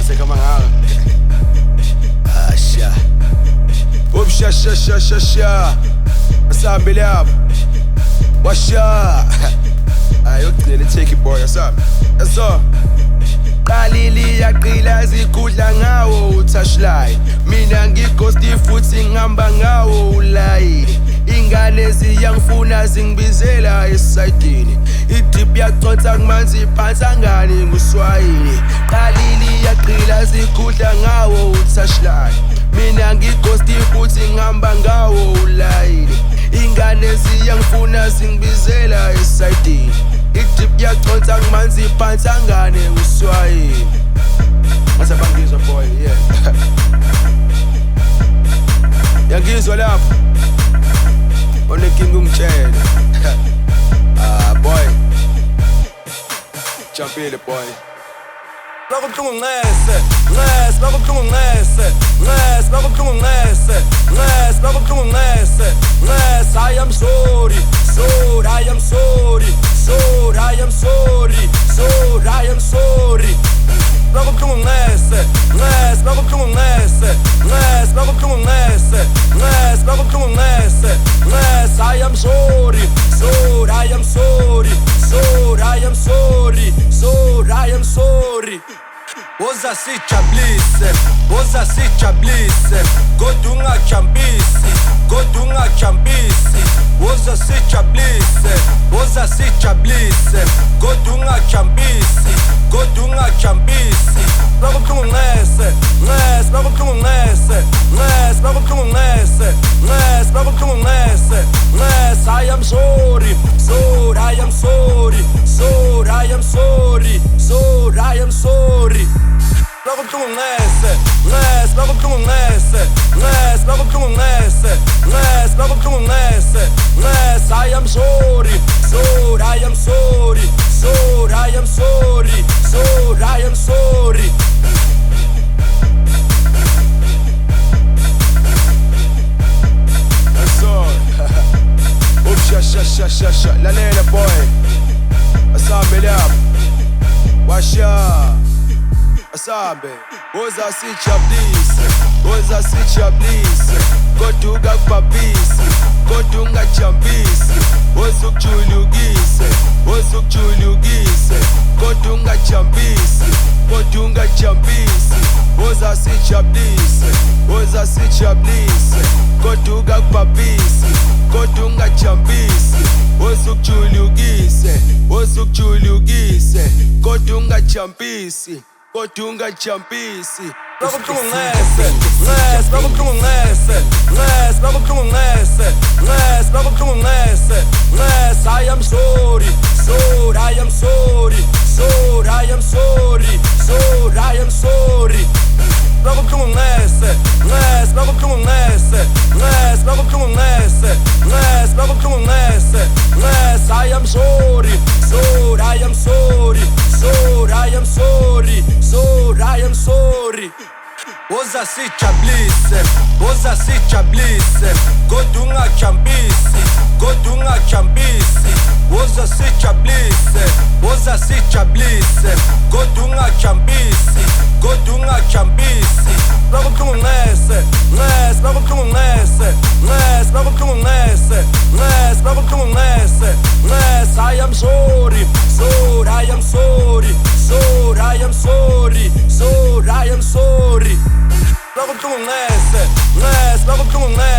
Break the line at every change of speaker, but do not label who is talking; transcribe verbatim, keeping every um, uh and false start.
Você calma lá. Ah, sha. Up, sha, sha, sha, sha, sha. Sabe, lhab. Washa. Aí eu tenho take it, boy, sabe? É só. Qalili yaqila zikudla ngawo uthashlayi mina ngighosti futhi ngihamba ngawo ulayini ingane ziyangifuna zingibizela esayidini idip yaqonsa kumanzi iphansa ngani nguswayini qalili yaqila zikudla ngawo uthashlayi mina ngighosti futhi ngihamba ngawo ulayini ingane ziyangifuna zingibizela esayidini idip yaqonsa kumanzi iphansa ngani nguswayini Masa bangizwa boy, yeah. Yangizwa lapho onenkinga ungitshela. Ah boy, jumpile boy. Bakubuhlungu ngese, ngese, bakubuhlungu ngese, ngese, bakubuhlungu ngese, ngese, bakubuhlungu ngese, ngese. I am sorry, sorry, I am sorry, sorry, I am sorry, sorry, I am sorry. Bakubuhlungu ngese, ngese, bakubuhlungu ngese, ngese, bakubuhlungu ngese, ngese, bakubuhlungu ngese, ngese. I am sorry, sorry, I am sorry, sorry, I am sorry, sorry, I am sorry. Woza sijabulise, woza sijabulise, kodwa ungajambisi, kodwa ungajambisi. Woza sijabulise, woza sijabulise, kodwa ungajambisi, kodwa ungajambisi. Bakubuhlungu ngese, ngese, bakubuhlungu ngese, ngese, bakubuhlungu ngese, ngese, bakubuhlungu ngese, ngese. I am sorry, sorry, I am sorry, sorry, I am sorry, sorry, I am sorry. Bakubuhlungu ngese, ngese, bakubuhlungu ngese, ngese, bakubuhlungu ngese, ngese, bakubuhlungu ngese, ngese. I am sorry, sorry, I am sorry, sorry, I am sorry, sorry, I am sorry. That's all. Up, sha, sha, sha, sha, sha. Lalela boy. Asambe lhab. Washa. Asabe, woza sijabulise, woza sijabulise, kodwa ungakubhabhisi, kodwa ungajambisi, woza ukujulukise, woza ukujulukise, kodwa ungajambisi, kodwa ungajambisi, woza sijabulise, woza sijabulise, kodwa ungakubhabhisi, kodwa ungajambisi, woza ukujulukise, woza ukujulukise, kodwa ungajambisi. Kodwa ungajambisi. Bakubuhlungu ngese, ngese, bakubuhlungu ngese, ngese, bakubuhlungu ngese, ngese, bakubuhlungu ngese, ngese. I am sorry, sorry, I am sorry, sorry, I am sorry, sorry, I am sorry. Bakubuhlungu ngese, ngese, bakubuhlungu ngese, ngese, bakubuhlungu ngese, ngese, bakubuhlungu ngese, ngese. I am sorry, sorry, I am sorry, sorry, I am sorry, sorry, I am sorry. Woza sijabulise, woza sijabulise, kodwa ungajambisi, kodwa ungajambisi. Woza sijabulise, woza sijabulise, kodwa ungajambisi, kodwa ungajambisi. Bakubuhlungu ngese, ngese, bakubuhlungu ngese, ngese, bakubuhlungu ngese, ngese, bakubuhlungu ngese, ngese. I am sorry, sorry, I am sorry, sorry, I am sorry, sorry, I am sorry. Bakubuhlungu ngese, ngese, bakubuhlungu ngese.